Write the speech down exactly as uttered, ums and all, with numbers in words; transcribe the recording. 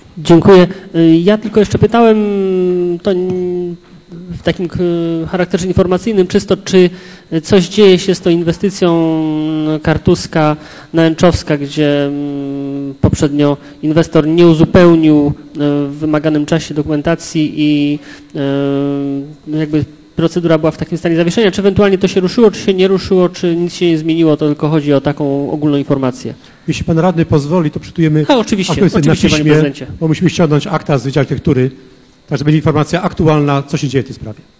Dziękuję. Ja tylko jeszcze pytałem to w takim charakterze informacyjnym czysto, czy coś dzieje się z tą inwestycją Kartuska-Nałęczowska, gdzie poprzednio inwestor nie uzupełnił w wymaganym czasie dokumentacji i jakby procedura była w takim stanie zawieszenia. Czy ewentualnie to się ruszyło, czy się nie ruszyło, czy nic się nie zmieniło, to tylko chodzi o taką ogólną informację. Jeśli pan radny pozwoli, to przytujemy A, oczywiście, oczywiście, na piśmie, panie prezydencie. bo musimy ściągnąć akta z Wydziału Architektury, tak żeby będzie informacja aktualna, co się dzieje w tej sprawie.